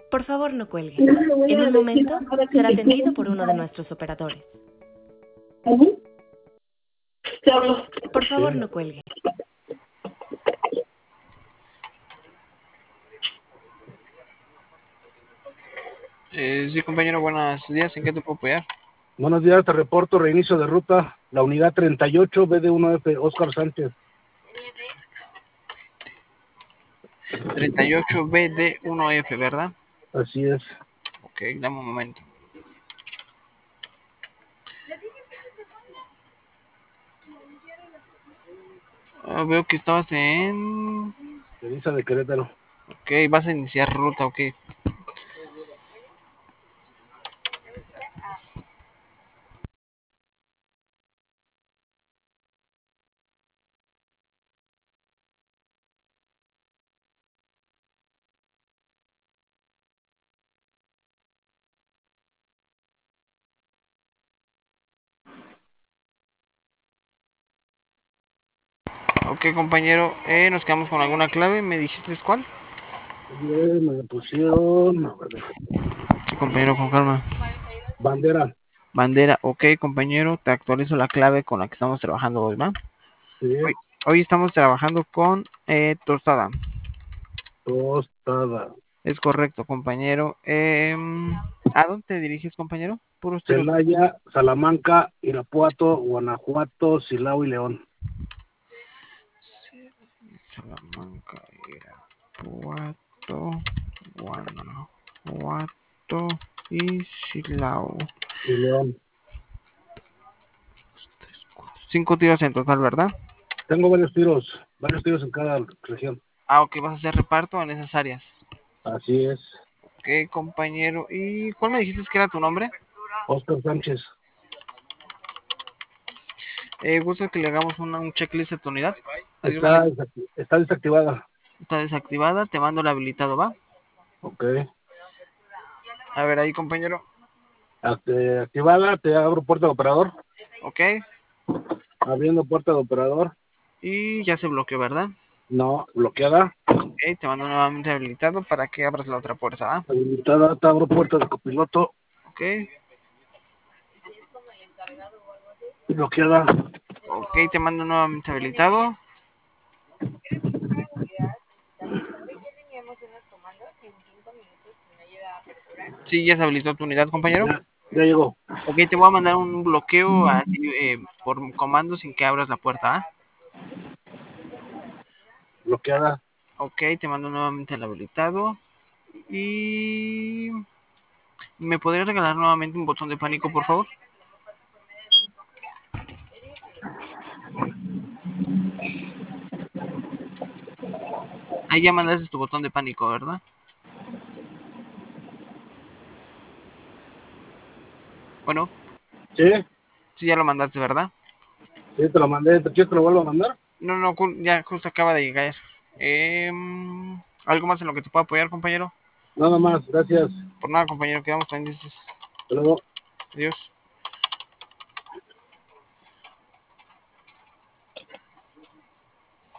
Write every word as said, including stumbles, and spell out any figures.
Por favor, no cuelgue. En un momento será atendido por uno de nuestros operadores. Por favor, no cuelgue. Eh, sí, compañero, buenos días. ¿En qué te puedo apoyar? Buenos días, te reporto reinicio de ruta, la unidad treinta y ocho B D uno F, Oscar Sánchez. treinta y ocho B D uno F, ¿verdad? Así es. Ok, dame un momento. Ah, veo que estabas en... Revisa de Querétaro. Ok, vas a iniciar ruta, ok. Ok, compañero, eh, nos quedamos con alguna clave. ¿Me dijiste cuál? Bien, me pusieron... a ver, Sí, compañero, con calma. bandera. Bandera, ok, compañero, te actualizo la clave con la que estamos trabajando hoy, ¿va? Sí, Hoy, hoy estamos trabajando con eh, tostada. tostada. Es correcto, compañero. Em, ¿a dónde te diriges, compañero? Puros tiros. Celaya, Salamanca, Irapuato, Guanajuato, Silao y León. Salamanca, Irapuato, Guanajuato y Silao. Y León. Cinco tiros en total, ¿verdad? Tengo varios tiros, varios tiros en cada región. Ah, ok, vas a hacer reparto en esas áreas. Así es. Ok, compañero. ¿Y cuál me dijiste que era tu nombre? Oscar Sánchez. Eh, ¿gusta que le hagamos una, un checklist de tu unidad? Hay una Está, que desacti- está desactivada. está desactivada, te mando el habilitado, ¿va? Ok. A ver ahí, compañero. Acti- Activada, te abro puerta de operador. Ok. Abriendo puerta de operador. Y ya se bloqueó, ¿verdad? No, bloqueada. Ok, te mando nuevamente habilitado para que abras la otra puerta, ¿ah? Habilitada, te abro puerta de copiloto. Ok. Bloqueada. Ok, te mando nuevamente habilitado. Sí, ya se habilitó tu unidad, compañero. Ya, ya llegó. Ok, te voy a mandar un bloqueo así eh, por comando sin que abras la puerta, ¿ah? Bloqueada. Ok, te mando nuevamente el habilitado. Y... ¿me podrías regalar nuevamente un botón de pánico, por favor? Ahí ya mandaste tu botón de pánico, ¿verdad? Bueno, ¿Sí? sí, ya lo mandaste, ¿verdad? Sí, te lo mandé. ¿Te quieres que lo vuelvo a mandar? No, no, cu- ya justo acaba de llegar. Em, ¿algo más en lo que te pueda apoyar, compañero? Nada más, gracias. Por nada, compañero, quedamos pendientes. Hasta luego. Adiós.